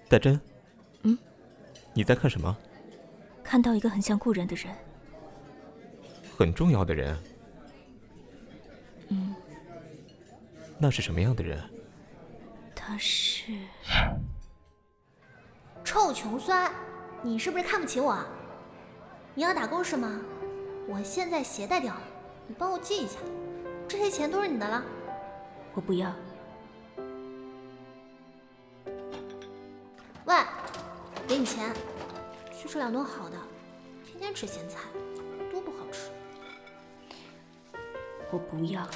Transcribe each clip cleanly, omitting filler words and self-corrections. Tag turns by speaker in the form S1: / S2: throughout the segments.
S1: 戴真，你在看什么？
S2: 看到一个很像故人的人。
S1: 很重要的人？那是什么样的人？
S2: 他是……
S3: 臭穷酸，你是不是看不起我？你要打工是吗？我现在鞋带掉了，你帮我系一下，这些钱都是你的了。
S2: 我不要。
S3: 喂，给你钱，去吃2顿好的，天天吃咸菜，多不好吃。
S2: 我不要。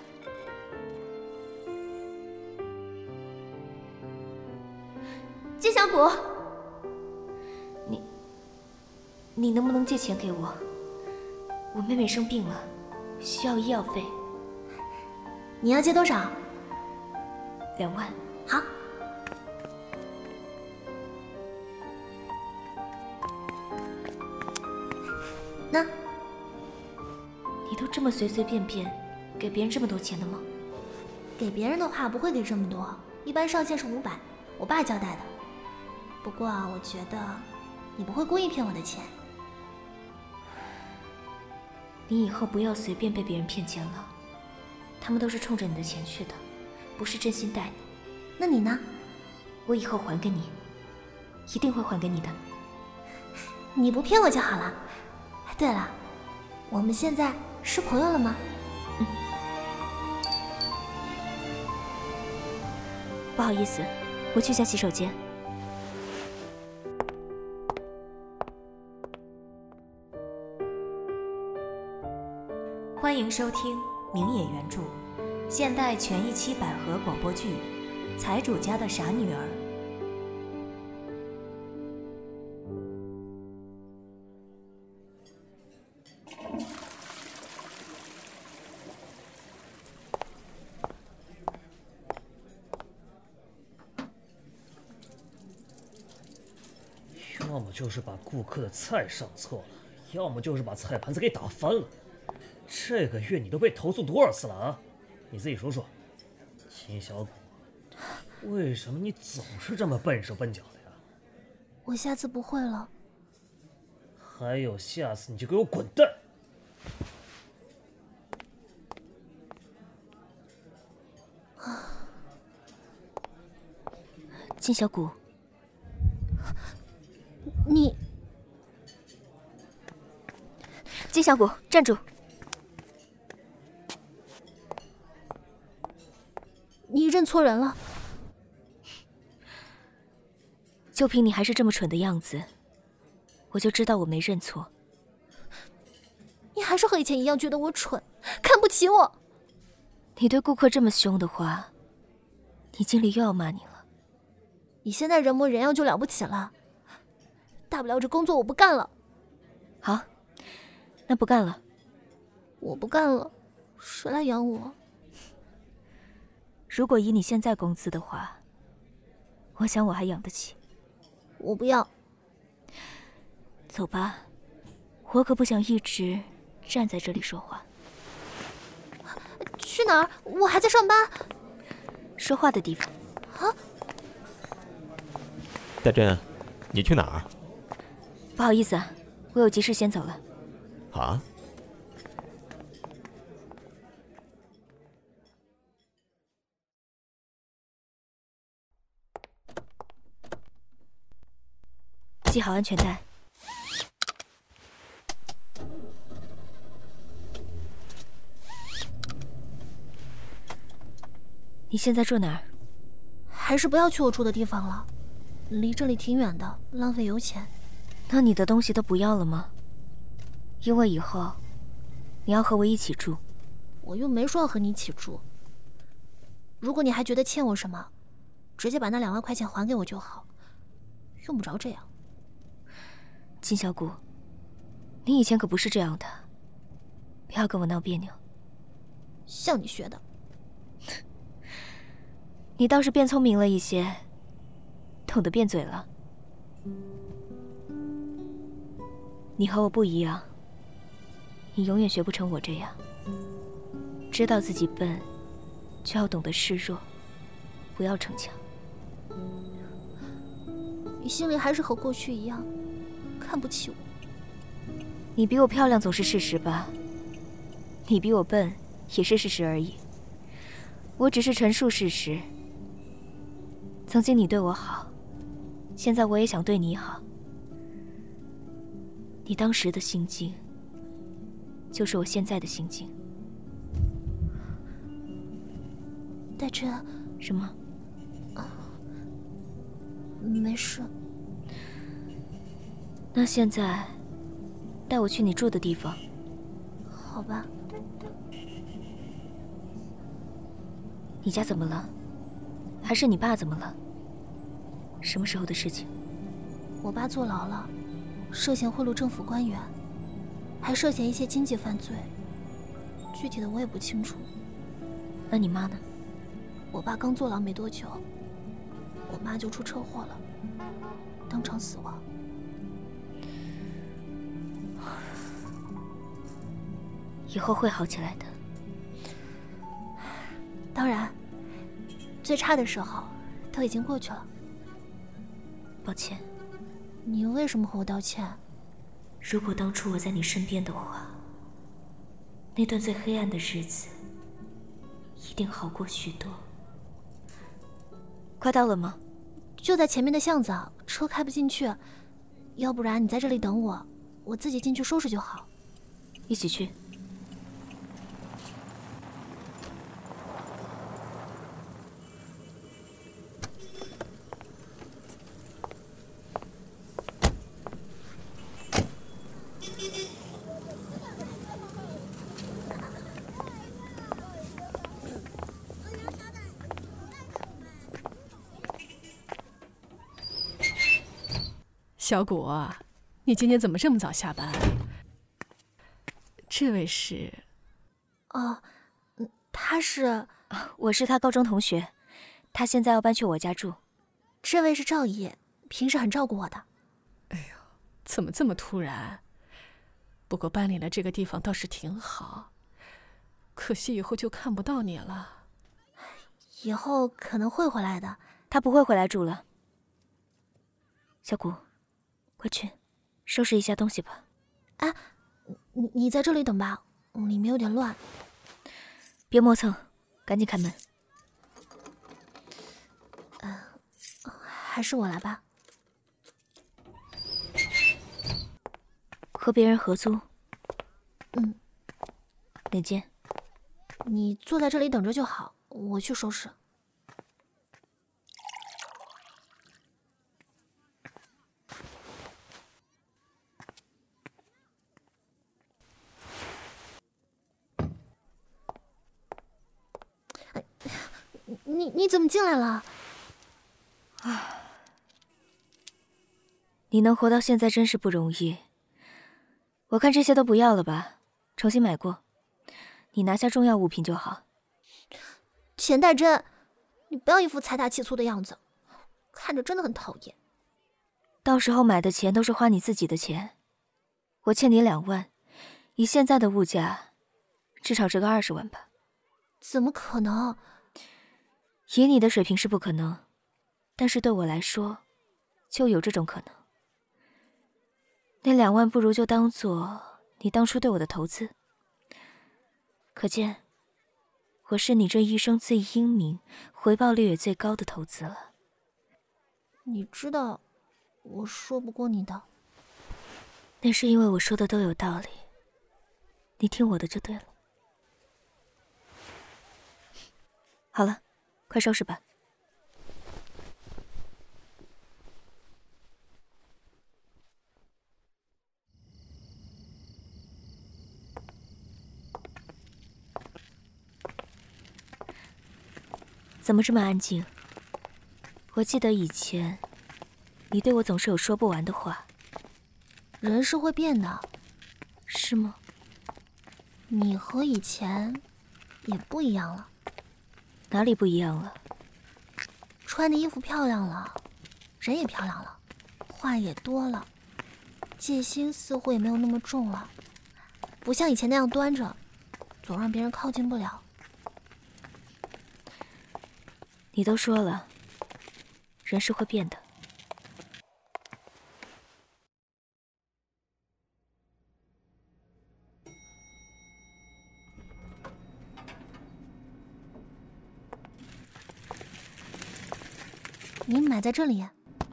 S3: 金小谷，
S2: 你能不能借钱给我？我妹妹生病了，需要医药费。
S3: 你要借多少
S2: 2万。
S3: 好。那
S2: 你都这么随随便便给别人这么多钱的吗？
S3: 给别人的话不会给这么多，一般上限是500，我爸交代的。不过我觉得你不会故意骗我的钱。
S2: 你以后不要随便被别人骗钱了，他们都是冲着你的钱去的，不是真心待你。
S3: 那你呢？
S2: 我以后还给你，一定会还给你的。
S3: 你不骗我就好了。对了，我们现在是朋友了吗？
S2: 不好意思，我去下洗手间。欢迎收听明野原著现代全1期百合广播剧《财主家的傻女儿》。
S4: 要么就是把顾客的菜上错了，要么就是把菜盘子给打翻了。这个月你都被投诉多少次了啊？你自己说说。秦小谷，为什么你总是这么笨手笨脚的呀？
S3: 我下次不会了。
S4: 还有下次你就给我滚蛋！
S2: 金小谷，
S3: 你……
S2: 金小谷，站住！
S3: 你认错人了。
S2: 就凭你还是这么蠢的样子，我就知道我没认错。
S3: 你还是和以前一样觉得我蠢，看不起我。
S2: 你对顾客这么凶的话，你经理又要骂你了。
S3: 你现在人模人样就了不起了，大不了这工作我不干了。
S2: 好，那不干了。
S3: 我不干了，谁来养我？
S2: 如果以你现在工资的话，我想我还养得起。
S3: 我不要。
S2: 走吧，我可不想一直站在这里说话。
S3: 去哪儿？我还在上班。
S2: 说话的地方。
S3: 啊？
S1: 戴真，你去哪儿？
S2: 不好意思啊，我有急事先走了。
S1: 啊？
S2: 系好安全带。你现在住哪儿？
S3: 还是不要去我住的地方了，离这里挺远的，浪费油钱。
S2: 那你的东西都不要了吗？因为以后你要和我一起住。
S3: 我又没说要和你一起住。如果你还觉得欠我什么，直接把那2万块钱还给我就好，用不着这样。
S2: 金小谷，你以前可不是这样的，不要跟我闹别扭。
S3: 像你学的。
S2: 你倒是变聪明了一些，懂得变嘴了。你和我不一样，你永远学不成我这样。知道自己笨，就要懂得示弱，不要逞强。
S3: 你心里还是和过去一样看不起我。
S2: 你比我漂亮总是事实吧？你比我笨也是事实而已。我只是陈述事实。曾经你对我好，现在我也想对你好。你当时的心境，就是我现在的心境。
S3: 戴真，
S2: 什么？
S3: 没事。
S2: 那现在，带我去你住的地方。
S3: 好吧。
S2: 你家怎么了？还是你爸怎么了？什么时候的事情？
S3: 我爸坐牢了，涉嫌贿赂政府官员，还涉嫌一些经济犯罪。具体的我也不清楚。
S2: 那你妈呢？
S3: 我爸刚坐牢没多久，我妈就出车祸了，当场死亡。
S2: 以后会好起来的。
S3: 当然，最差的时候都已经过去了。
S2: 抱歉。
S3: 你为什么和我道歉？
S2: 如果当初我在你身边的话，那段最黑暗的日子一定好过许多。快到了吗？
S3: 就在前面的巷子，车开不进去。要不然你在这里等我，我自己进去收拾就好。
S2: 一起去。
S5: 小谷啊，你今天怎么这么早下班？这位是？
S3: 哦，他是？
S2: 我是他高中同学，他现在要搬去我家住。
S3: 这位是赵姨，平时很照顾我的。
S5: 哎呦，怎么这么突然？不过搬离了这个地方倒是挺好，可惜以后就看不到你了。
S3: 以后可能会回来的。
S2: 他不会回来住了。小谷，快去收拾一下东西吧。
S3: 哎，你在这里等吧，里面有点乱。
S2: 别磨蹭，赶紧开门。
S3: 还是我来吧。
S2: 和别人合租？哪间？
S3: 你坐在这里等着就好，我去收拾。你怎么进来了？
S2: 你能活到现在真是不容易。我看这些都不要了吧，重新买过。你拿下重要物品就好。
S3: 钱黛真，你不要一副财大气粗的样子，看着真的很讨厌。
S2: 到时候买的钱都是花你自己的钱，我欠你2万，以现在的物价，至少值个20万吧。
S3: 怎么可能？
S2: 以你的水平是不可能，但是对我来说，就有这种可能。那2万不如就当做你当初对我的投资。可见，我是你这一生最英明、回报率也最高的投资了。
S3: 你知道，我说不过你的。
S2: 那是因为我说的都有道理，你听我的就对了。好了，快收拾吧。怎么这么安静？我记得以前，你对我总是有说不完的话。
S3: 人是会变的。
S2: 是吗？
S3: 你和以前也不一样了。
S2: 哪里不一样了？
S3: 穿的衣服漂亮了，人也漂亮了，话也多了，戒心似乎也没有那么重了，不像以前那样端着，总让别人靠近不了。
S2: 你都说了，人是会变的。
S3: 你买在这里？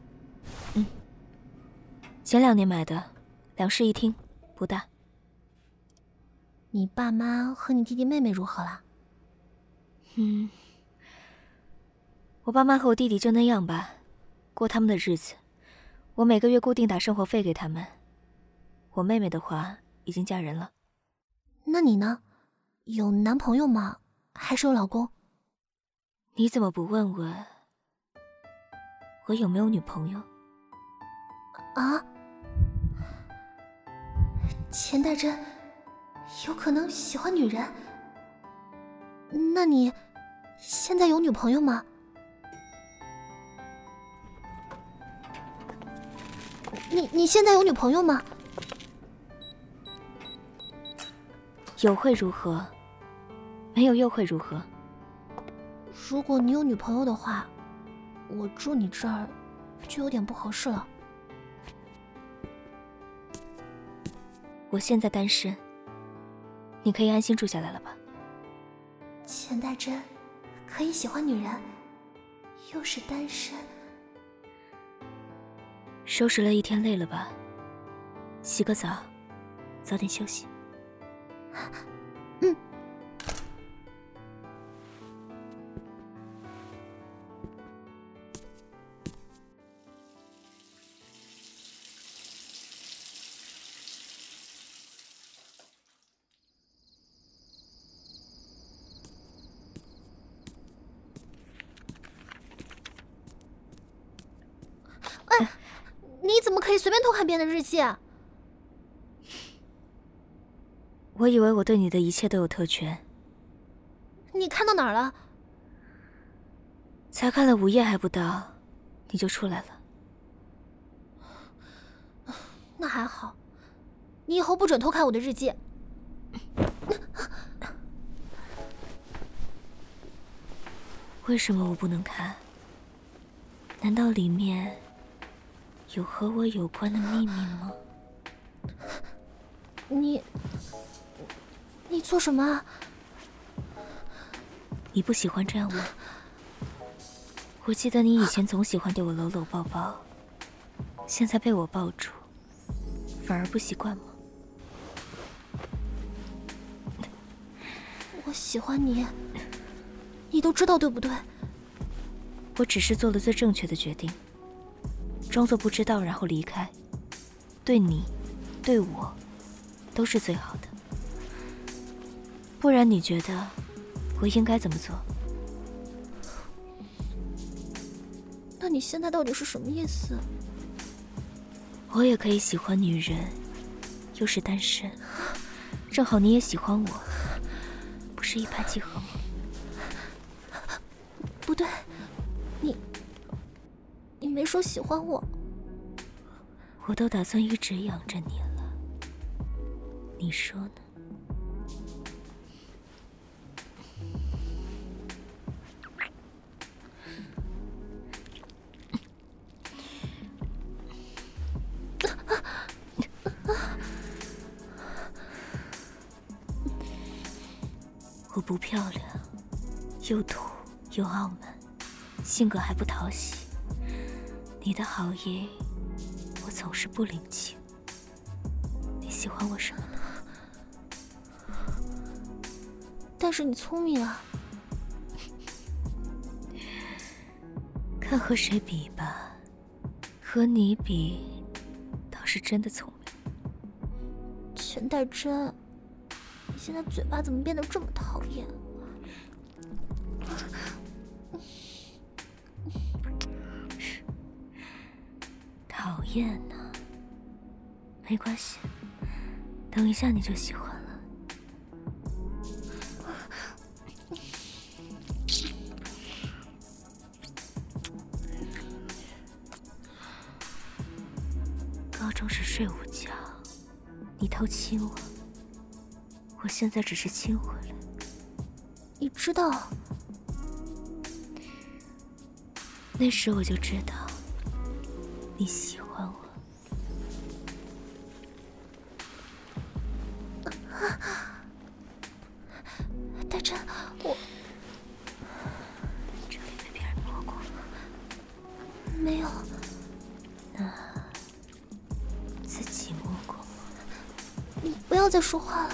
S2: 前2年买的，2室1厅，不大。
S3: 你爸妈和你弟弟妹妹如何了？
S2: 我爸妈和我弟弟就那样吧，过他们的日子。我每个月固定打生活费给他们。我妹妹的话，已经嫁人了。
S3: 那你呢？有男朋友吗？还是有老公？
S2: 你怎么不问问我有没有女朋友？
S3: 啊？钱代真有可能喜欢女人？那你现在有女朋友吗？你现在有女朋友吗？
S2: 有会如何？没有又会如何？
S3: 如果你有女朋友的话，我住你这儿就有点不合适了。
S2: 我现在单身，你可以安心住下来了吧？
S3: 钱代真可以喜欢女人，又是单身。
S2: 收拾了一天累了吧？洗个澡，早点休息。
S3: 你怎么可以随便偷看别人的日记啊？
S2: 我以为我对你的一切都有特权。
S3: 你看到哪儿了？
S2: 才看了5页还不到，你就出来了。
S3: 那还好，你以后不准偷看我的日记。
S2: 为什么我不能看？难道里面有和我有关的秘密吗？
S3: 你做什么啊？
S2: 你不喜欢这样吗？我记得你以前总喜欢对我搂搂抱抱，现在被我抱住，反而不习惯吗？
S3: 我喜欢你，你都知道对不对？
S2: 我只是做了最正确的决定，装作不知道然后离开，对你，对我，都是最好的。不然你觉得我应该怎么做？
S3: 那你现在到底是什么意思？
S2: 我也可以喜欢女人，又是单身，正好你也喜欢我，不是一拍即合吗？
S3: 不对，你没说喜欢我。
S2: 我都打算一直养着你了，你说呢？我不漂亮，又土又傲慢，性格还不讨喜。你的好意，我总是不领情。你喜欢我什么呢？
S3: 但是你聪明啊。
S2: 看和谁比吧，和你比，倒是真的聪明。
S3: 钱代真，你现在嘴巴怎么变得这么讨厌？
S2: 讨厌呢？没关系，等一下你就喜欢了。高中时睡午觉，你偷亲我，我现在只是亲回来。
S3: 你知道？
S2: 那时我就知道你喜欢我。
S3: 代真，我
S2: 这里被别人摸过，
S3: 没有。
S2: 那自己摸过吗？
S3: 你不要再说话了。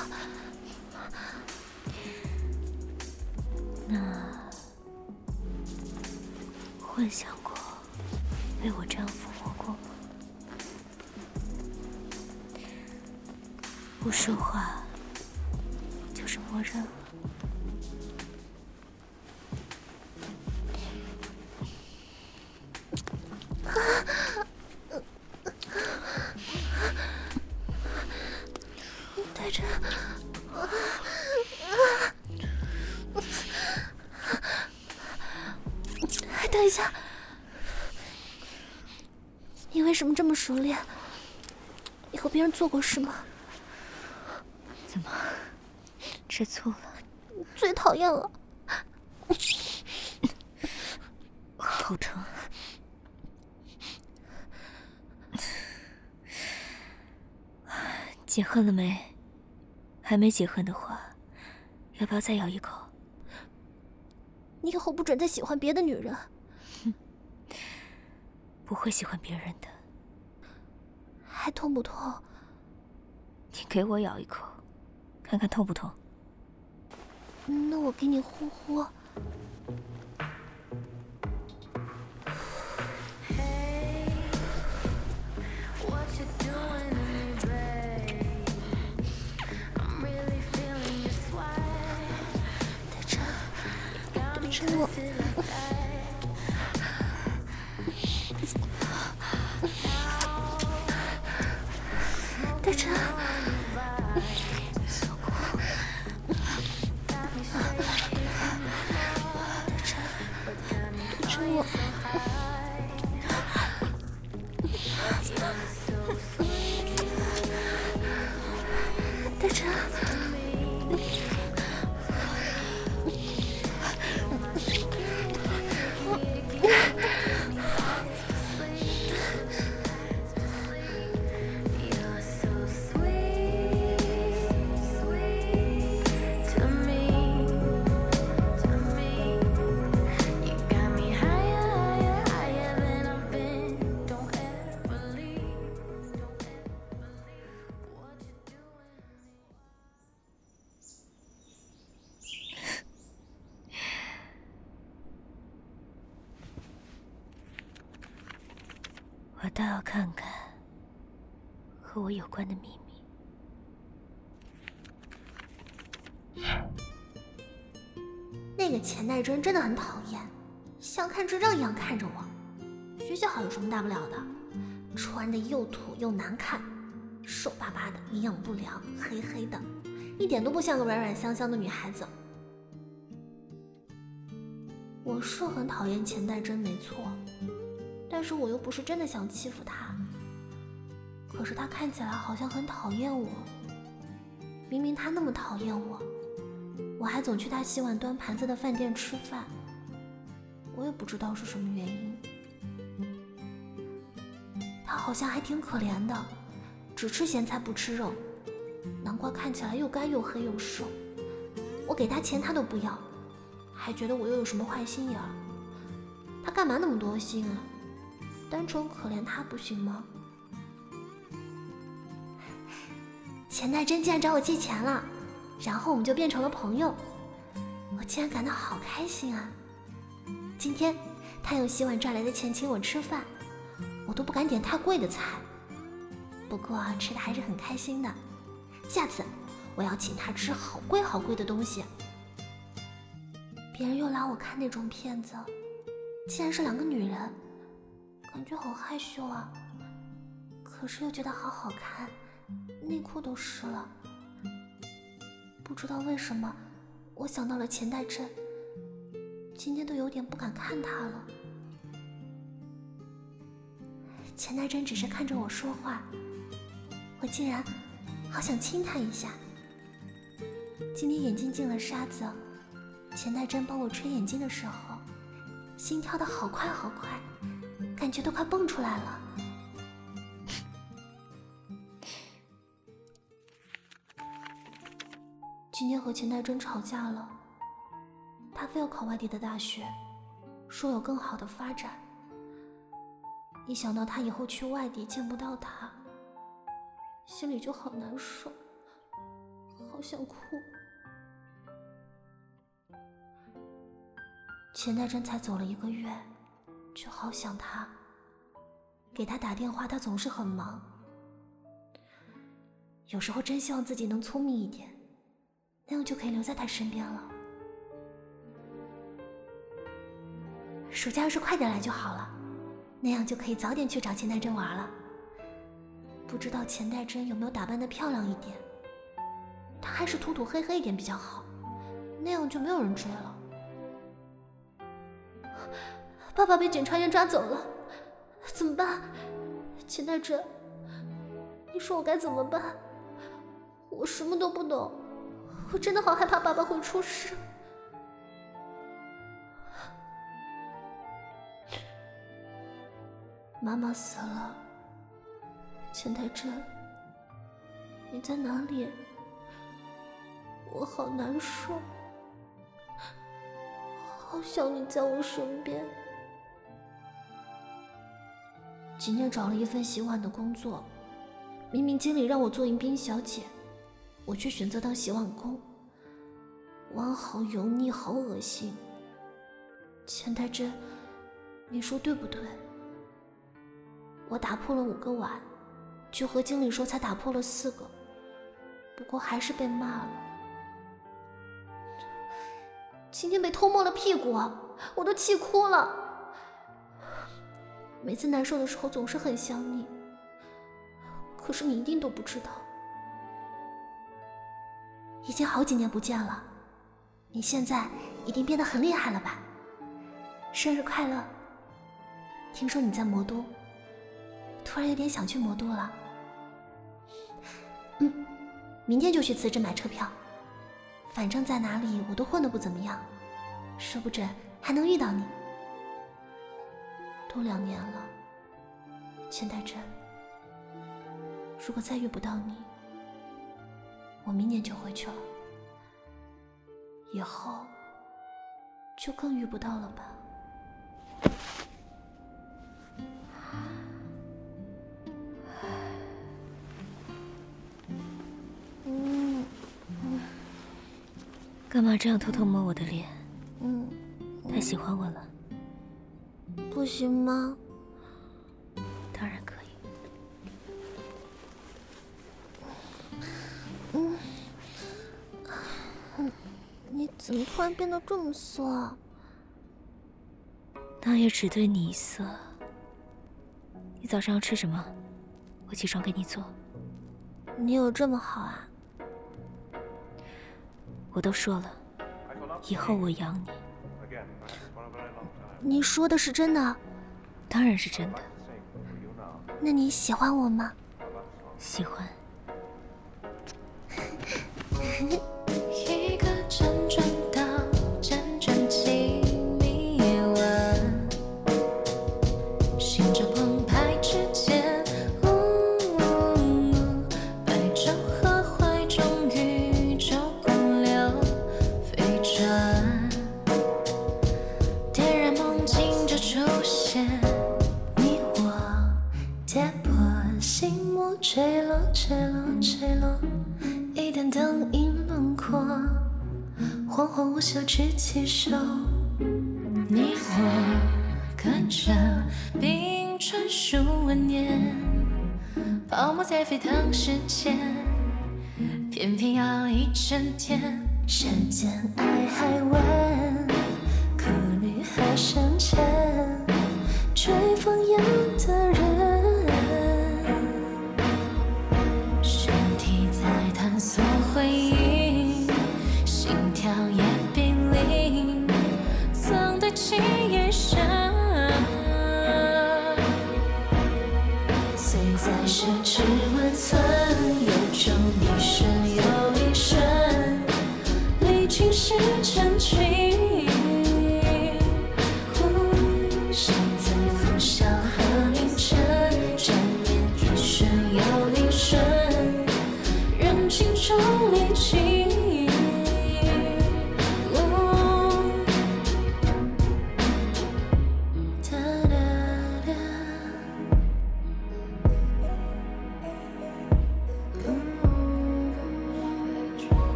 S2: 那幻想过被我这样抚摸过吗？不说话就是默认了。
S3: 带着。等一下，你为什么这么熟练？你和别人做过事吗？
S2: 怎么，吃醋了？
S3: 最讨厌了。
S2: 好疼。解恨了没？还没解恨的话，要不要再咬一口？
S3: 你以后不准再喜欢别的女人。
S2: 不会喜欢别人的。
S3: 还痛不痛？
S2: 你给我咬一口，看看痛不痛。
S3: 那我给你呼呼。对着我。带着。带着。
S2: 我倒要看看和我有关的秘密。
S3: 那个钱代真真的很讨厌，像看智障一样看着我。学习好有什么大不了的？穿的又土又难看，瘦巴巴的，营养不良，黑黑的，一点都不像个软软香香的女孩子。我是很讨厌钱代真没错，但是我又不是真的想欺负她。可是她看起来好像很讨厌我，明明她那么讨厌我，我还总去她洗碗端盘子的饭店吃饭，我也不知道是什么原因。她好像还挺可怜的，只吃咸菜不吃肉，难怪看起来又干又黑又瘦。我给她钱她都不要，还觉得我又有什么坏心眼儿。她干嘛那么多心啊？单纯可怜她不行吗？钱代真竟然找我借钱了，然后我们就变成了朋友，我竟然感到好开心啊！今天他用洗碗赚来的钱请我吃饭，我都不敢点太贵的菜，不过吃的还是很开心的。下次我要请他吃好贵好贵的东西。别人又拉我看那种片子，竟然是两个女人，感觉好害羞啊，可是又觉得好好看，内裤都湿了。不知道为什么我想到了钱代真，今天都有点不敢看她了。钱代真只是看着我说话，我竟然好想亲她一下。今天眼睛进了沙子，钱代真帮我吹眼睛的时候，心跳得好快好快，感觉都快蹦出来了。今天和钱代真吵架了，他非要考外地的大学，说有更好的发展。 一想到他以后去外地见不到他，心里就好难受，好想哭。钱代真才走了1个月，就好想他。给他打电话，他总是很忙。有时候真希望自己能聪明一点，那样就可以留在他身边了。暑假要是快点来就好了，那样就可以早点去找钱代真玩了。不知道钱代真有没有打扮得漂亮一点，她还是土土黑黑一点比较好，那样就没有人追了。爸爸被检察院抓走了，怎么办？钱代真，你说我该怎么办？我什么都不懂，我真的好害怕爸爸会出事。妈妈死了，钱代真，你在哪里？我好难受，好想你在我身边。今天找了一份洗碗的工作，明明经理让我做迎宾小姐，我却选择当洗碗工。碗好油腻，好恶心。钱代真，你说对不对？我打破了5个碗，就和经理说才打破了4个，不过还是被骂了。今天被偷摸了屁股，我都气哭了。每次难受的时候总是很想你，可是你一定都不知道。已经好几年不见了，你现在一定变得很厉害了吧？生日快乐！听说你在魔都，突然有点想去魔都了。明天就去辞职买车票，反正在哪里我都混得不怎么样，说不准还能遇到你。都2年了，钱代真，如果再遇不到你，我明年就回去了，以后就更遇不到了吧。
S2: 干嘛这样偷偷摸我的脸？太喜欢我了？
S3: 不行吗？
S2: 当然可以。
S3: 你怎么突然变得这么色啊？
S2: 那也只对你色。你早上要吃什么？我起床给你做。
S3: 你有这么好啊？
S2: 我都说了，以后我养你。
S3: 你说的是真的？
S2: 当然是真的。
S3: 那你喜欢我吗？
S2: 喜欢。
S6: 一个辗转到辗转起迷惘，心潮澎湃之间，白昼和怀中宇宙光流飞转，点燃梦境就出现，你我跌破星幕坠落坠落坠落，一点灯影轮廓，恍恍我手执起手，你我隔着冰川数万年，泡沫在沸腾时间，偏偏要一整天，山间爱还晚，苦旅还深沉，追风扬的人，身体在探索回忆，心跳也濒临，曾对情也深，醉在奢侈温存，有种一瞬又一瞬，历经时成群，忽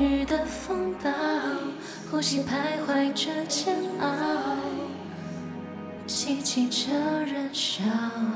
S6: 日的风暴，呼吸徘徊着煎熬，激起着燃烧。